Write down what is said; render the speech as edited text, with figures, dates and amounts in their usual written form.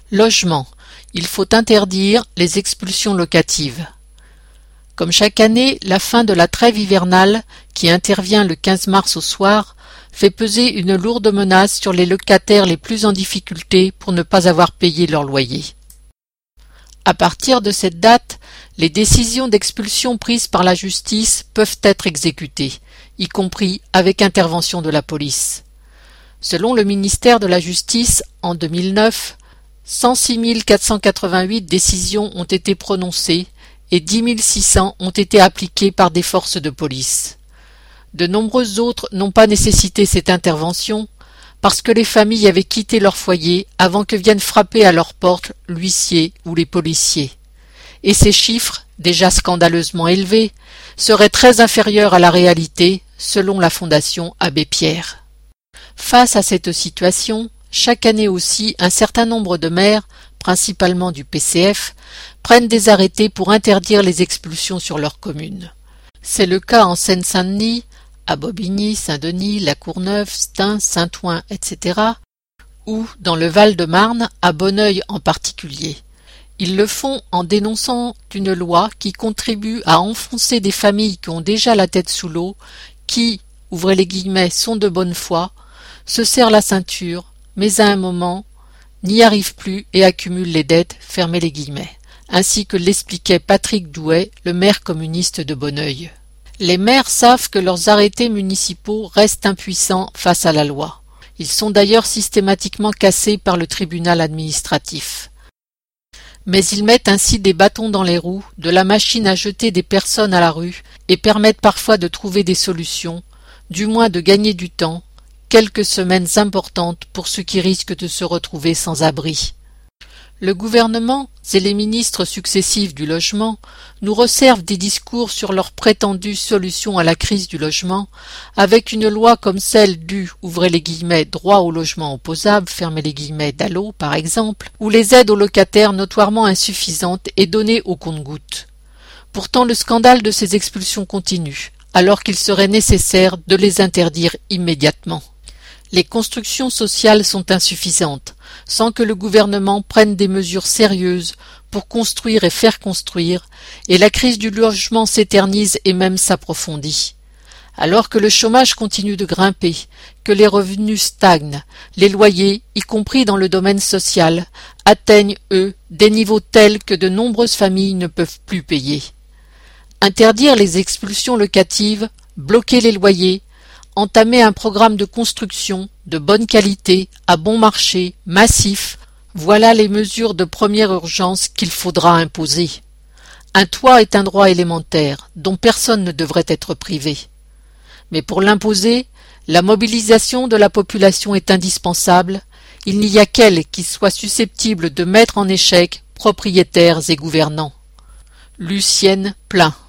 Logement. Il faut interdire les expulsions locatives. Comme chaque année, la fin de la trêve hivernale, qui intervient le 15 mars au soir, fait peser une lourde menace sur les locataires les plus en difficulté pour ne pas avoir payé leur loyer. À partir de cette date, les décisions d'expulsion prises par la justice peuvent être exécutées, y compris avec intervention de la police. Selon le ministère de la Justice, en 2009, 106 488 décisions ont été prononcées et 10 600 ont été appliquées par des forces de police. De nombreuses autres n'ont pas nécessité cette intervention parce que les familles avaient quitté leur foyer avant que viennent frapper à leur porte l'huissier ou les policiers. Et ces chiffres, déjà scandaleusement élevés, seraient très inférieurs à la réalité, selon la Fondation Abbé Pierre. Face à cette situation, chaque année aussi, un certain nombre de maires, principalement du PCF, prennent des arrêtés pour interdire les expulsions sur leur commune. C'est le cas en Seine-Saint-Denis, à Bobigny, Saint-Denis, La Courneuve, Stein, Saint-Ouen, etc., ou dans le Val-de-Marne, à Bonneuil en particulier. Ils le font en dénonçant une loi qui contribue à enfoncer des familles qui ont déjà la tête sous l'eau, qui, ouvrez les guillemets, sont de bonne foi, se serrent la ceinture, mais à un moment, n'y arrivent plus et accumulent les dettes, fermez les guillemets, ainsi que l'expliquait Patrick Douet, le maire communiste de Bonneuil. Les maires savent que leurs arrêtés municipaux restent impuissants face à la loi. Ils sont d'ailleurs systématiquement cassés par le tribunal administratif. Mais ils mettent ainsi des bâtons dans les roues de la machine à jeter des personnes à la rue et permettent parfois de trouver des solutions, du moins de gagner du temps, quelques semaines importantes pour ceux qui risquent de se retrouver sans abri. Le gouvernement et les ministres successifs du logement nous resservent des discours sur leurs prétendues solutions à la crise du logement, avec une loi comme celle du, ouvrez les guillemets, droit au logement opposable, fermez les guillemets, DALO par exemple, où les aides aux locataires notoirement insuffisantes et données au compte-gouttes. Pourtant le scandale de ces expulsions continue, alors qu'il serait nécessaire de les interdire immédiatement. Les constructions sociales sont insuffisantes, sans que le gouvernement prenne des mesures sérieuses pour construire et faire construire, et la crise du logement s'éternise et même s'approfondit. Alors que le chômage continue de grimper, que les revenus stagnent, les loyers, y compris dans le domaine social, atteignent, eux, des niveaux tels que de nombreuses familles ne peuvent plus payer. Interdire les expulsions locatives, bloquer les loyers, entamer un programme de construction de bonne qualité, à bon marché, massif, voilà les mesures de première urgence qu'il faudra imposer. Un toit est un droit élémentaire, dont personne ne devrait être privé. Mais pour l'imposer, la mobilisation de la population est indispensable, il n'y a qu'elle qui soit susceptible de mettre en échec propriétaires et gouvernants. Lucienne Plein.